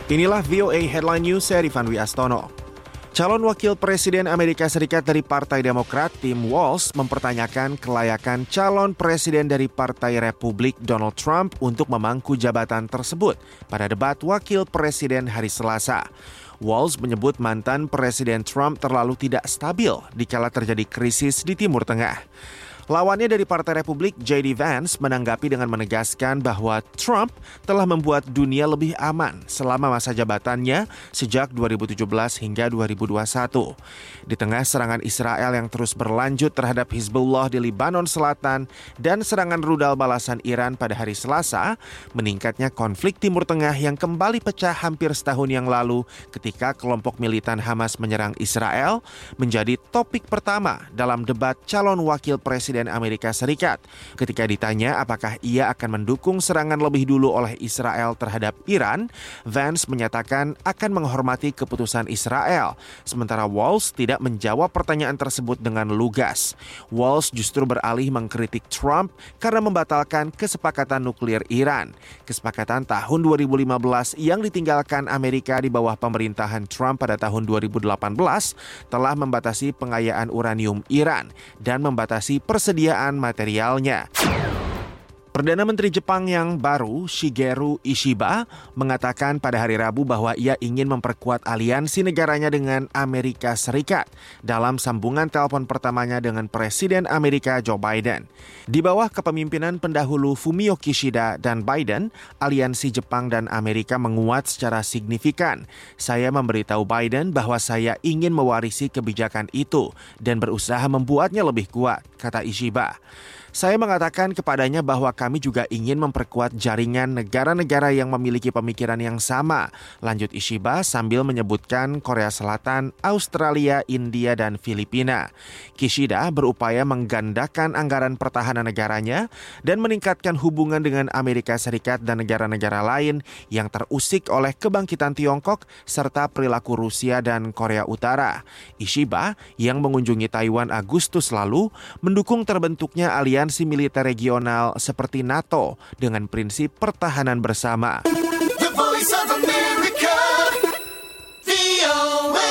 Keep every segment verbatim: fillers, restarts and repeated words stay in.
Inilah V O A Headline News, saya Rifan Wiastono. Calon wakil presiden Amerika Serikat dari Partai Demokrat, Tim Walz, mempertanyakan kelayakan calon presiden dari Partai Republik Donald Trump untuk memangku jabatan tersebut pada debat wakil presiden hari Selasa. Walz menyebut mantan Presiden Trump terlalu tidak stabil dikala terjadi krisis di Timur Tengah. Lawannya dari Partai Republik, J D Vance, menanggapi dengan menegaskan bahwa Trump telah membuat dunia lebih aman selama masa jabatannya sejak dua ribu tujuh belas hingga dua ribu dua puluh satu. Di tengah serangan Israel yang terus berlanjut terhadap Hizbullah di Lebanon Selatan dan serangan rudal balasan Iran pada hari Selasa, meningkatnya konflik Timur Tengah yang kembali pecah hampir setahun yang lalu ketika kelompok militan Hamas menyerang Israel menjadi topik pertama dalam debat calon wakil presiden Amerika Serikat. Ketika ditanya apakah ia akan mendukung serangan lebih dulu oleh Israel terhadap Iran, Vance menyatakan akan menghormati keputusan Israel. Sementara Walz tidak menjawab pertanyaan tersebut dengan lugas. Walz justru beralih mengkritik Trump karena membatalkan kesepakatan nuklir Iran. Kesepakatan tahun dua ribu lima belas yang ditinggalkan Amerika di bawah pemerintahan Trump pada tahun dua ribu delapan belas telah membatasi pengayaan uranium Iran dan membatasi persediaan materialnya. Perdana Menteri Jepang yang baru, Shigeru Ishiba, mengatakan pada hari Rabu bahwa ia ingin memperkuat aliansi negaranya dengan Amerika Serikat dalam sambungan telepon pertamanya dengan Presiden Amerika Joe Biden. Di bawah kepemimpinan pendahulu Fumio Kishida dan Biden, aliansi Jepang dan Amerika menguat secara signifikan. Saya memberitahu Biden bahwa saya ingin mewarisi kebijakan itu dan berusaha membuatnya lebih kuat, kata Ishiba. Saya mengatakan kepadanya bahwa kami juga ingin memperkuat jaringan negara-negara yang memiliki pemikiran yang sama, lanjut Ishiba sambil menyebutkan Korea Selatan, Australia, India, dan Filipina. Kishida berupaya menggandakan anggaran pertahanan negaranya dan meningkatkan hubungan dengan Amerika Serikat dan negara-negara lain yang terusik oleh kebangkitan Tiongkok serta perilaku Rusia dan Korea Utara. Ishiba yang mengunjungi Taiwan Agustus lalu mendukung terbentuknya aliansi aliansi militer regional seperti NATO dengan prinsip pertahanan bersama. The Voice of America, V O A.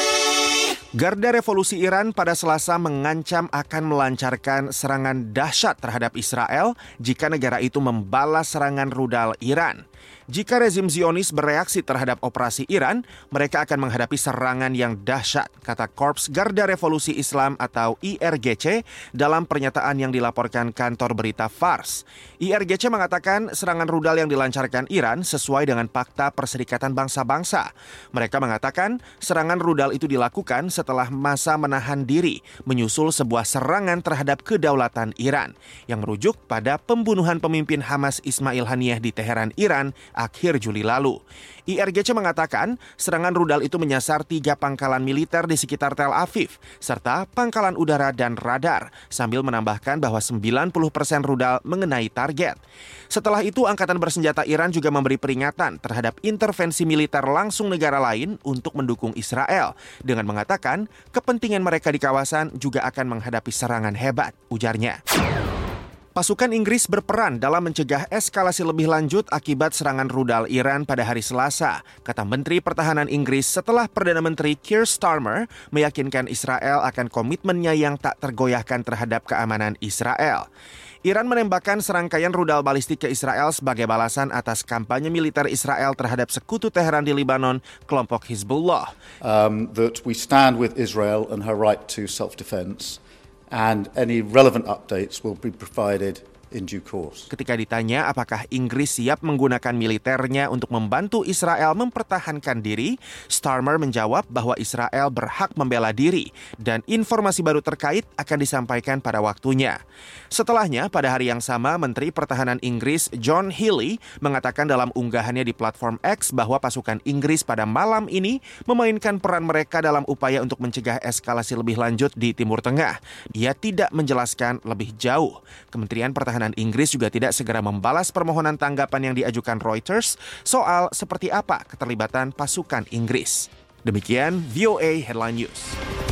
Garda Revolusi Iran pada Selasa mengancam akan melancarkan serangan dahsyat terhadap Israel jika negara itu membalas serangan rudal Iran. Jika rezim Zionis bereaksi terhadap operasi Iran, mereka akan menghadapi serangan yang dahsyat, kata Korps Garda Revolusi Islam atau I R G C dalam pernyataan yang dilaporkan kantor berita Fars. I R G C mengatakan serangan rudal yang dilancarkan Iran sesuai dengan Fakta Perserikatan Bangsa-Bangsa. Mereka mengatakan serangan rudal itu dilakukan setelah masa menahan diri menyusul sebuah serangan terhadap kedaulatan Iran yang merujuk pada pembunuhan pemimpin Hamas Ismail Haniyeh di Teheran, Iran akhir Juli lalu. I R G C mengatakan serangan rudal itu menyasar tiga pangkalan militer di sekitar Tel Aviv, serta pangkalan udara dan radar, sambil menambahkan bahwa sembilan puluh persen rudal mengenai target. Setelah itu, Angkatan Bersenjata Iran juga memberi peringatan terhadap intervensi militer langsung negara lain untuk mendukung Israel, dengan mengatakan kepentingan mereka di kawasan juga akan menghadapi serangan hebat, ujarnya. Pasukan Inggris berperan dalam mencegah eskalasi lebih lanjut akibat serangan rudal Iran pada hari Selasa, kata Menteri Pertahanan Inggris setelah Perdana Menteri Keir Starmer meyakinkan Israel akan komitmennya yang tak tergoyahkan terhadap keamanan Israel. Iran menembakkan serangkaian rudal balistik ke Israel sebagai balasan atas kampanye militer Israel terhadap sekutu Teheran di Lebanon, kelompok Hizbullah. Um, that we stand with Israel and her right to self-defense. And any relevant updates will be provided in due course. Ketika ditanya apakah Inggris siap menggunakan militernya untuk membantu Israel mempertahankan diri, Starmer menjawab bahwa Israel berhak membela diri dan informasi baru terkait akan disampaikan pada waktunya. Setelahnya, pada hari yang sama, Menteri Pertahanan Inggris John Healey mengatakan dalam unggahannya di platform X bahwa pasukan Inggris pada malam ini memainkan peran mereka dalam upaya untuk mencegah eskalasi lebih lanjut di Timur Tengah. Ia tidak menjelaskan lebih jauh. Kementerian Pertahanan Inggris juga tidak segera membalas permohonan tanggapan yang diajukan Reuters soal seperti apa keterlibatan pasukan Inggris. Demikian V O A Headline News.